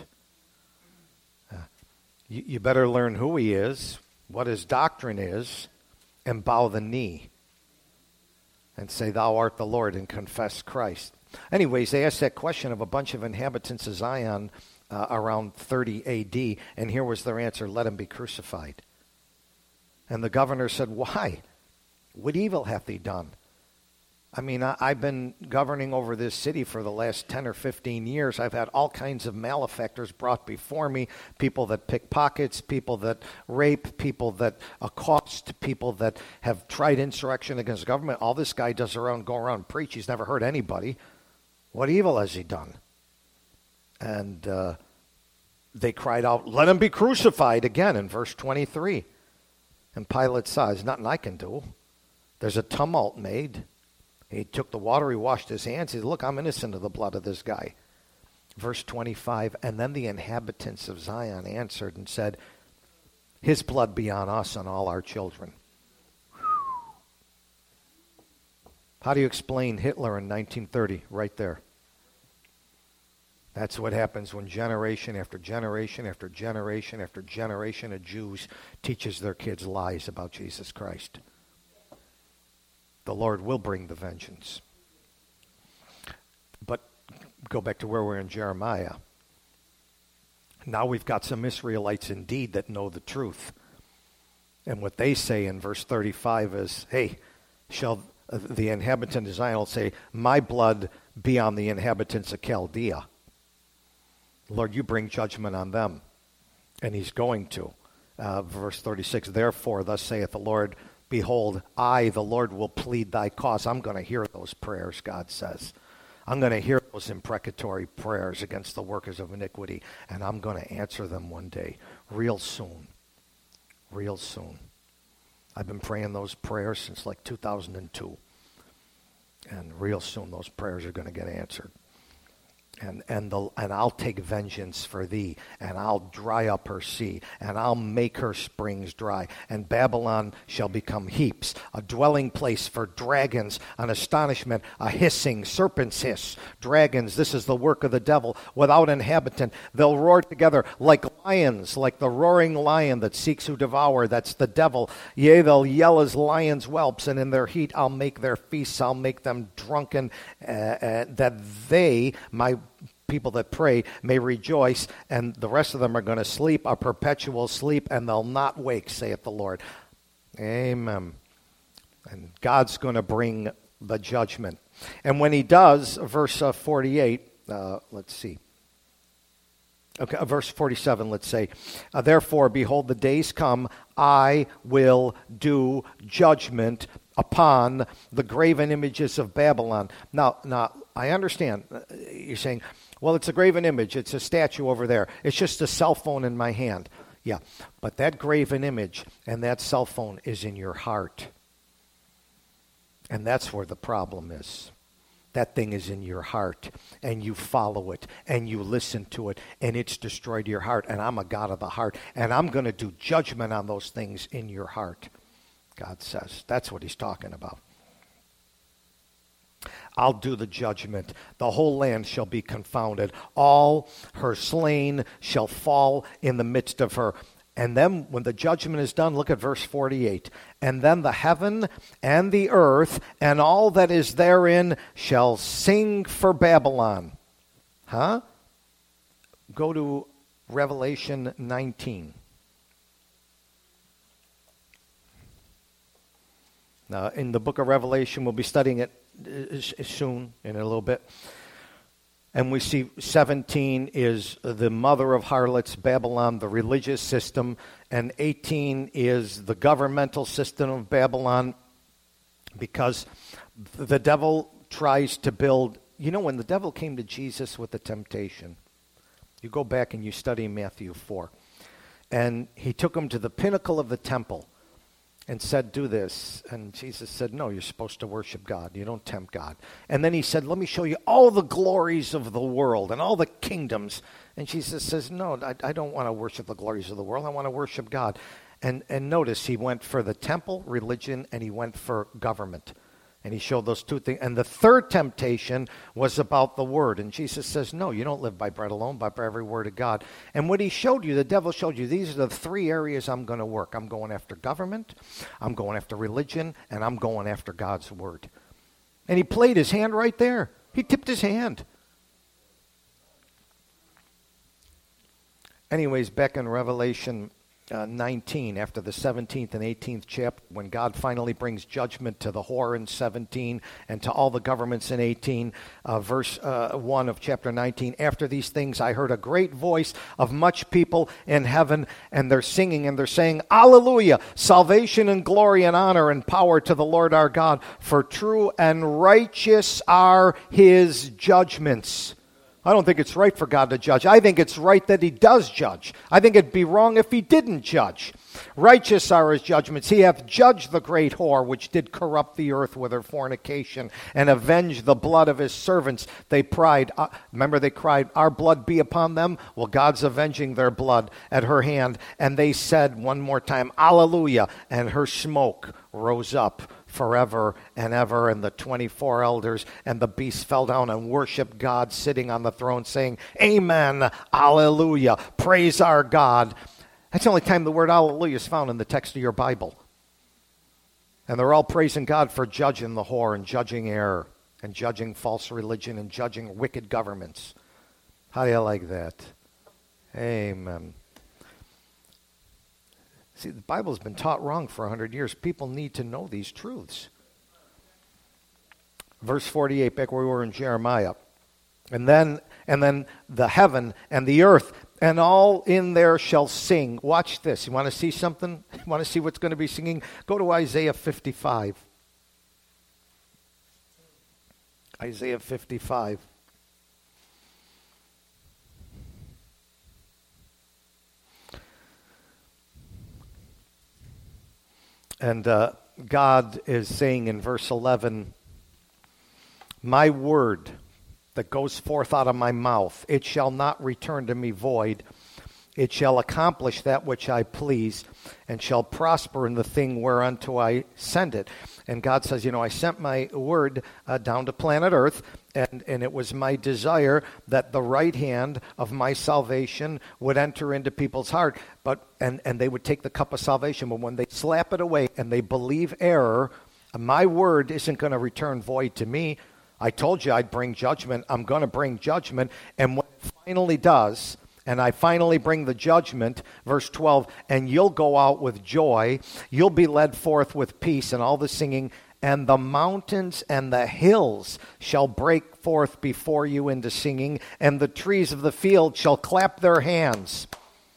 You better learn who he is, what his doctrine is, and bow the knee and say, thou art the Lord, and confess Christ. Anyways, they asked that question of a bunch of inhabitants of Zion around 30 A.D., and here was their answer, let him be crucified. And the governor said, why? What evil hath he done? I mean, I've been governing over this city for the last 10 or 15 years. I've had all kinds of malefactors brought before me, people that pick pockets, people that rape, people that accost, people that have tried insurrection against government. All this guy does go around and preach. He's never hurt anybody. What evil has he done? And they cried out, let him be crucified, again in verse 23. And Pilate saw, there's nothing I can do. There's a tumult made. He took the water, he washed his hands. He said, look, I'm innocent of the blood of this guy. Verse 25, and then the inhabitants of Zion answered and said, his blood be on us and all our children. How do you explain Hitler in 1930? Right there. That's what happens when generation after generation after generation after generation of Jews teaches their kids lies about Jesus Christ. The Lord will bring the vengeance. But go back to where we're in Jeremiah. Now we've got some Israelites indeed that know the truth. And what they say in verse 35 is, hey, shall the inhabitant of Zion will say, my blood be on the inhabitants of Chaldea. Lord, you bring judgment on them. And he's going to. Verse 36, therefore, thus saith the Lord, behold, I, the Lord, will plead thy cause. I'm going to hear those prayers, God says. I'm going to hear those imprecatory prayers against the workers of iniquity, and I'm going to answer them one day, real soon. Real soon. I've been praying those prayers since like 2002. And real soon those prayers are going to get answered. And I'll take vengeance for thee, and I'll dry up her sea, and I'll make her springs dry. And Babylon shall become heaps, a dwelling place for dragons, an astonishment, a hissing, serpent's hiss. Dragons, this is the work of the devil, without inhabitant. They'll roar together like lions, like the roaring lion that seeks who devour. That's the devil. Yea, they'll yell as lions' whelps, and in their heat I'll make their feasts. I'll make them drunken, that they, my people that pray, may rejoice, and the rest of them are going to sleep a perpetual sleep, and they'll not wake, saith the Lord. Amen. And God's going to bring the judgment. And when he does, verse 48, let's see. Okay, verse 47, let's say, therefore, behold, the days come, I will do judgment upon the graven images of Babylon. Now, I understand. You're saying, well, it's a graven image. It's a statue over there. It's just a cell phone in my hand. Yeah, but that graven image and that cell phone is in your heart. And that's where the problem is. That thing is in your heart, and you follow it, and you listen to it, and it's destroyed your heart. And I'm a God of the heart, and I'm going to do judgment on those things in your heart, God says. That's what he's talking about. I'll do the judgment. The whole land shall be confounded. All her slain shall fall in the midst of her. And then when the judgment is done, look at verse 48. And then the heaven and the earth and all that is therein shall sing for Babylon. Huh? Go to Revelation 19. Now, in the book of Revelation, we'll be studying it soon, in a little bit. And we see 17 is the mother of harlots, Babylon, the religious system. And 18 is the governmental system of Babylon, because the devil tries to build. You know, when the devil came to Jesus with the temptation, you go back and you study Matthew 4. And he took him to the pinnacle of the temple and said, do this. And Jesus said, no, you're supposed to worship God. You don't tempt God. And then he said, let me show you all the glories of the world and all the kingdoms. And Jesus says, no, I don't want to worship the glories of the world. I want to worship God. And notice, he went for the temple, religion, and he went for government. And he showed those two things. And the third temptation was about the word. And Jesus says, no, you don't live by bread alone, but by every word of God. And what he showed you, the devil showed you, these are the three areas I'm going to work. I'm going after government, I'm going after religion, and I'm going after God's word. And he played his hand right there. He tipped his hand. Anyways, back in Revelation 19, after the 17th and 18th chapter, when God finally brings judgment to the whore in 17 and to all the governments in 18, verse 1 of chapter 19, after these things I heard a great voice of much people in heaven, and they're singing and they're saying, Alleluia, salvation and glory and honor and power to the Lord our God, for true and righteous are his judgments. I don't think it's right for God to judge. I think it's right that he does judge. I think it'd be wrong if he didn't judge. Righteous are his judgments. He hath judged the great whore, which did corrupt the earth with her fornication, and avenged the blood of his servants. They cried, our blood be upon them. Well, God's avenging their blood at her hand. And they said one more time, Alleluia. And her smoke rose up forever and ever. And the 24 elders and the beast fell down and worshiped God sitting on the throne, saying, Amen, Alleluia, praise our God. That's the only time the word Alleluia is found in the text of your Bible. And they're all praising God for judging the whore and judging error and judging false religion and judging wicked governments. How do you like that? Amen. See, the Bible's been taught wrong for 100 years. People need to know these truths. Verse 48, back where we were in Jeremiah. And then the heaven and the earth and all in there shall sing. Watch this. You want to see something? You want to see what's going to be singing? Go to Isaiah 55. Isaiah 55. And God is saying in verse 11, my word that goes forth out of my mouth, it shall not return to me void. It shall accomplish that which I please, and shall prosper in the thing whereunto I send it. And God says, I sent my word down to planet Earth, and it was my desire that the right hand of my salvation would enter into people's heart, and they would take the cup of salvation. But when they slap it away and they believe error, my word isn't going to return void to me. I told you I'd bring judgment. I'm going to bring judgment. And when it finally does, and I finally bring the judgment, verse 12, and you'll go out with joy, you'll be led forth with peace and all the singing, and the mountains and the hills shall break forth before you into singing, and the trees of the field shall clap their hands.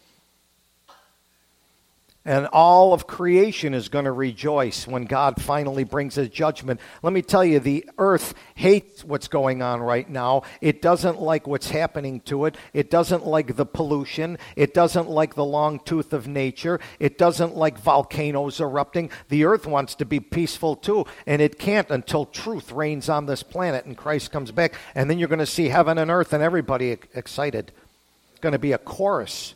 And all of creation is going to rejoice when God finally brings his judgment. Let me tell you, the earth hates what's going on right now. It doesn't like what's happening to it. It doesn't like the pollution. It doesn't like the long tooth of nature. It doesn't like volcanoes erupting. The earth wants to be peaceful too, and it can't until truth reigns on this planet and Christ comes back. And then you're going to see heaven and earth and everybody excited. It's going to be a chorus.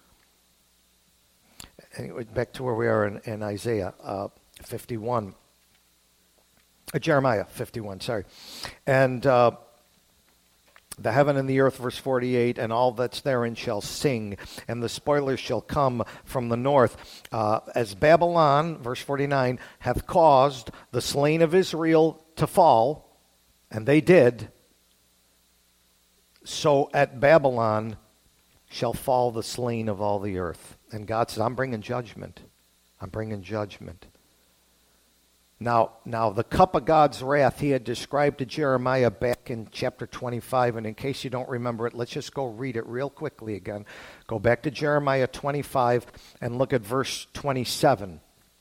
Anyway, back to where we are in Isaiah 51. Jeremiah 51, sorry. And the heaven and the earth, verse 48, and all that's therein shall sing, and the spoilers shall come from the north. As Babylon, verse 49, hath caused the slain of Israel to fall, and they did, so at Babylon shall fall the slain of all the earth. And God says, I'm bringing judgment. I'm bringing judgment. Now, the cup of God's wrath he had described to Jeremiah back in chapter 25. And in case you don't remember it, let's just go read it real quickly again. Go back to Jeremiah 25 and look at verse 27.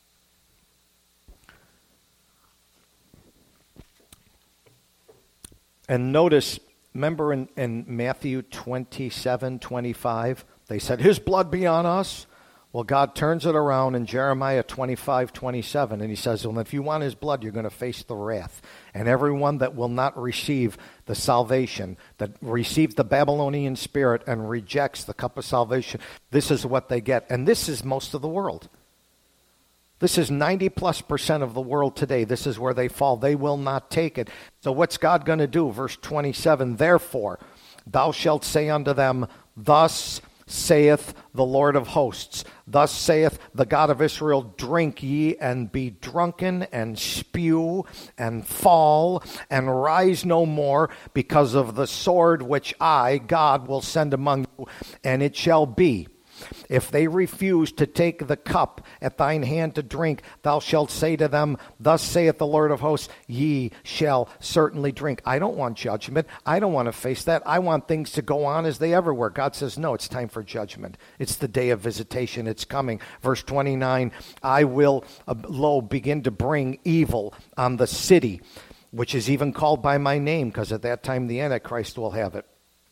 And notice, remember in Matthew 27:25, they said, his blood be on us. Well, God turns it around in Jeremiah 25:27, and he says, well, if you want his blood, you're going to face the wrath. And everyone that will not receive the salvation, that receives the Babylonian spirit and rejects the cup of salvation, this is what they get. And this is most of the world. This is 90+% of the world today. This is where they fall. They will not take it. So what's God going to do? Verse 27, therefore, thou shalt say unto them, thus saith the Lord of hosts, thus saith the God of Israel, drink ye and be drunken and spew and fall and rise no more because of the sword which I, God, will send among you. And it shall be, if they refuse to take the cup at thine hand to drink, thou shalt say to them, thus saith the Lord of hosts, ye shall certainly drink. I don't want judgment. I don't want to face that. I want things to go on as they ever were. God says, no, it's time for judgment. It's the day of visitation. It's coming. Verse 29, I will, begin to bring evil on the city, which is even called by my name, because at that time the Antichrist will have it.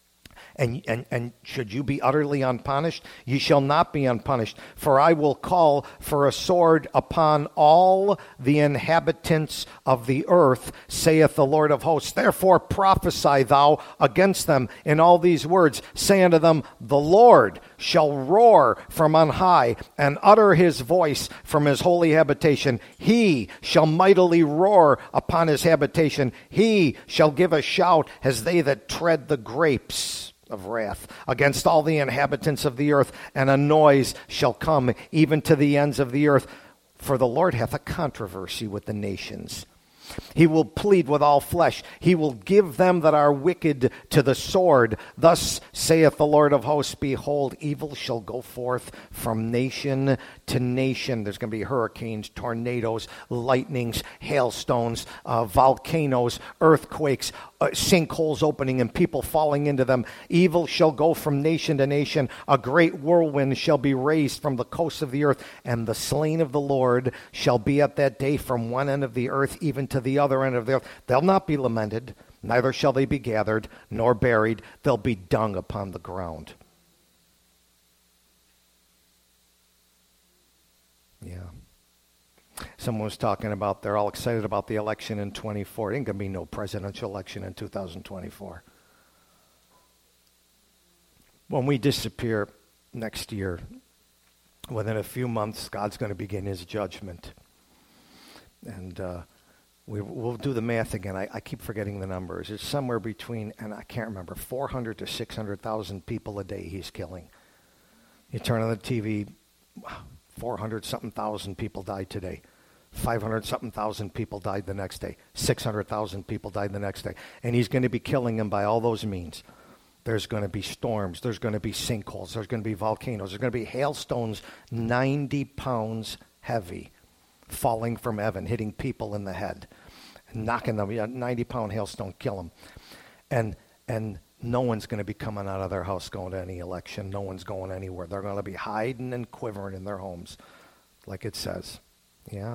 And should you be utterly unpunished? Ye shall not be unpunished, for I will call for a sword upon all the inhabitants of the earth, saith the Lord of hosts. Therefore prophesy thou against them in all these words. Say unto them, the Lord shall roar from on high, and utter his voice from his holy habitation. He shall mightily roar upon his habitation. He shall give a shout as they that tread the grapes of wrath against all the inhabitants of the earth, and a noise shall come even to the ends of the earth. For the Lord hath a controversy with the nations. He will plead with all flesh. He will give them that are wicked to the sword. Thus saith the Lord of hosts, behold, evil shall go forth from nation to nation. There's going to be hurricanes, tornadoes, lightnings, hailstones, volcanoes, earthquakes, sinkholes opening and people falling into them. Evil shall go from nation to nation. A great whirlwind shall be raised from the coasts of the earth, and the slain of the Lord shall be at that day from one end of the earth even to the other end of the earth. They'll not be lamented, neither shall they be gathered nor buried. They'll be dung upon the ground. Yeah. Someone was talking about they're all excited about the election in 24. It ain't going to be no presidential election in 2024. When we disappear next year, within a few months, God's going to begin his judgment. And we'll do the math again. I keep forgetting the numbers. It's somewhere between, and I can't remember, 400 to 600,000 people a day he's killing. You turn on the TV, 400-something thousand people died today. 500-something thousand people died the next day. 600,000 people died the next day. And he's going to be killing them by all those means. There's going to be storms. There's going to be sinkholes. There's going to be volcanoes. There's going to be hailstones 90 pounds heavy falling from heaven, hitting people in the head, knocking them. 90-pound hailstone, kill them. And no one's going to be coming out of their house going to any election. No one's going anywhere. They're going to be hiding and quivering in their homes, like it says. Yeah.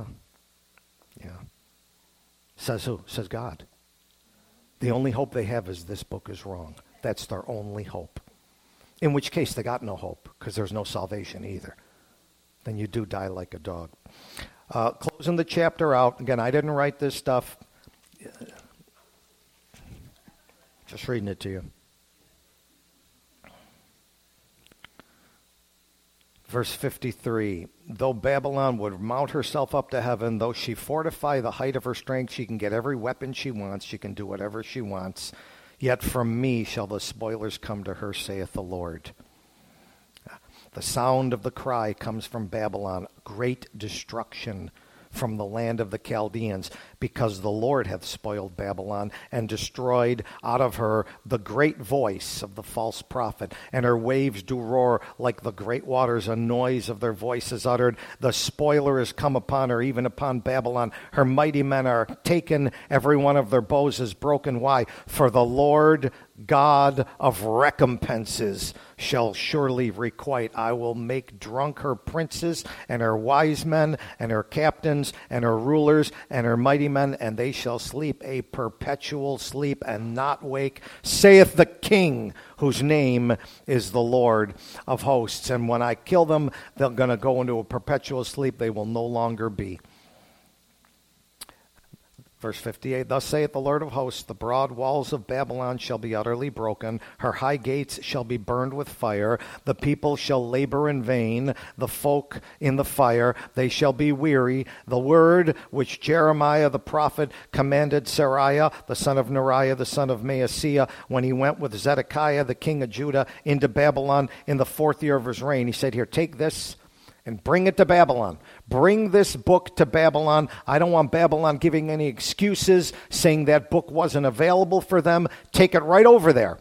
Says who? Says God. The only hope they have is this book is wrong. That's their only hope. In which case, they got no hope, because there's no salvation either. Then you do die like a dog. Closing the chapter out. Again, I didn't write this stuff. Just reading it to you. Verse 53, though Babylon would mount herself up to heaven, though she fortify the height of her strength, she can get every weapon she wants, she can do whatever she wants, yet from me shall the spoilers come to her, saith the Lord. The sound of the cry comes from Babylon, great destruction from the land of the Chaldeans, because the Lord hath spoiled Babylon and destroyed out of her the great voice of the false prophet. And her waves do roar like the great waters, a noise of their voices uttered. The spoiler is come upon her, even upon Babylon. Her mighty men are taken, every one of their bows is broken. Why? For the Lord God of recompenses shall surely requite. I will make drunk her princes and her wise men and her captains and her rulers and her mighty men, and they shall sleep a perpetual sleep and not wake, saith the King, whose name is the Lord of hosts. And when I kill them, they're going to go into a perpetual sleep. They will no longer be. Verse 58, thus saith the Lord of hosts, the broad walls of Babylon shall be utterly broken, her high gates shall be burned with fire, the people shall labor in vain, the folk in the fire, they shall be weary. The word which Jeremiah the prophet commanded Seraiah, the son of Neriah, the son of Maaseiah, when he went with Zedekiah, the king of Judah, into Babylon in the 4th year of his reign. He said, here, take this and bring it to Babylon. Bring this book to Babylon. I don't want Babylon giving any excuses, saying that book wasn't available for them. Take it right over there.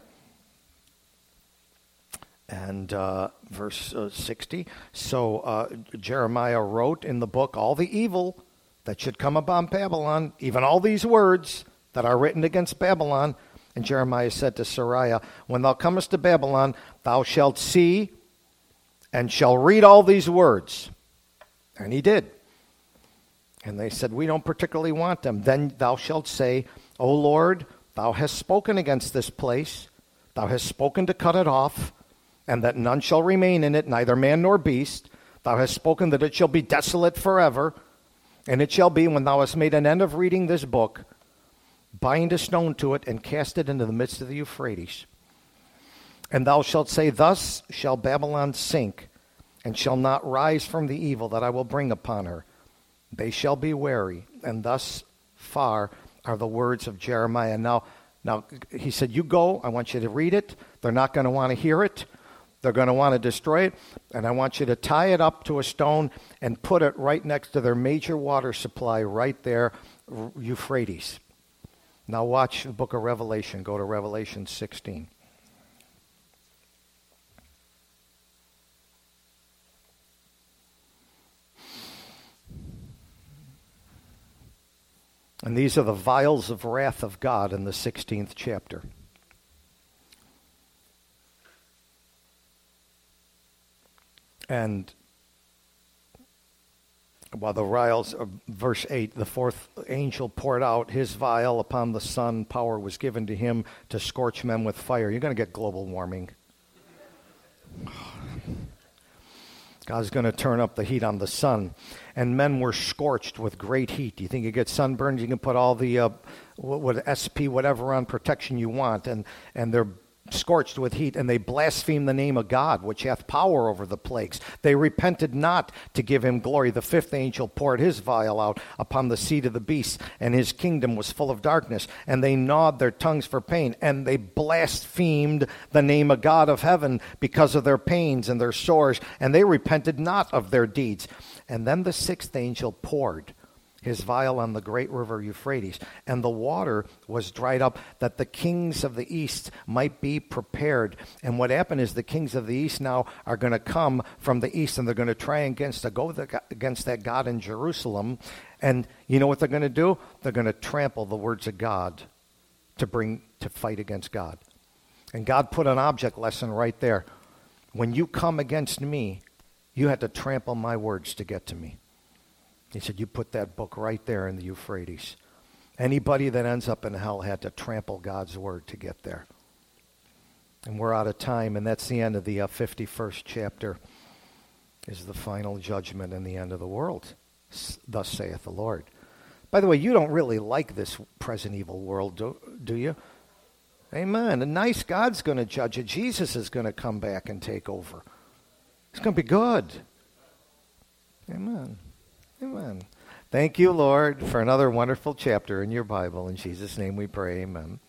And verse 60, so Jeremiah wrote in the book all the evil that should come upon Babylon, even all these words that are written against Babylon. And Jeremiah said to Seraiah, when thou comest to Babylon, thou shalt see and shall read all these words. And he did. And they said, we don't particularly want them. Then thou shalt say, O Lord, thou hast spoken against this place, Thou hast spoken to cut it off, and that none shall remain in it, neither man nor beast. Thou hast spoken that it shall be desolate forever. And it shall be, when thou hast made an end of reading this book, bind a stone to it and cast it into the midst of the Euphrates. And thou shalt say, Thus shall Babylon sink, and shall not rise from the evil that I will bring upon her. They shall be wary. And thus far are the words of Jeremiah. Now he said, you go. I want you to read it. They're not going to want to hear it. They're going to want to destroy it. And I want you to tie it up to a stone and put it right next to their major water supply right there, Euphrates. Now watch the book of Revelation. Go to Revelation 16. And these are the vials of wrath of God in the 16th chapter. And while the vials, verse 8, the fourth angel poured out his vial upon the sun. Power was given to him to scorch men with fire. You're going to get global warming. God's going to turn up the heat on the sun. And men were scorched with great heat. You think you get sunburned, you can put all the SP whatever on protection you want. And they're scorched with heat, and they blasphemed the name of God, which hath power over the plagues. They repented not to give him glory. The fifth angel poured his vial out upon the seat of the beast, and his kingdom was full of darkness. And they gnawed their tongues for pain, and they blasphemed the name of God of heaven because of their pains and their sores, and they repented not of their deeds. And then the sixth angel poured his vial on the great river Euphrates, and the water was dried up, that the kings of the east might be prepared. And what happened is the kings of the east now are going to come from the east, and they're going to try against that God in Jerusalem. And you know what they're going to do? They're going to trample the words of God to fight against God. And God put an object lesson right there. When you come against me, you had to trample my words to get to me. He said, you put that book right there in the Euphrates. Anybody that ends up in hell had to trample God's word to get there. And we're out of time, and that's the end of the 51st chapter, is the final judgment and the end of the world. Thus saith the Lord. By the way, you don't really like this present evil world, do you? Amen. A nice God's going to judge it. Jesus is going to come back and take over. It's going to be good. Amen. Amen. Thank you, Lord, for another wonderful chapter in your Bible. In Jesus' name we pray. Amen.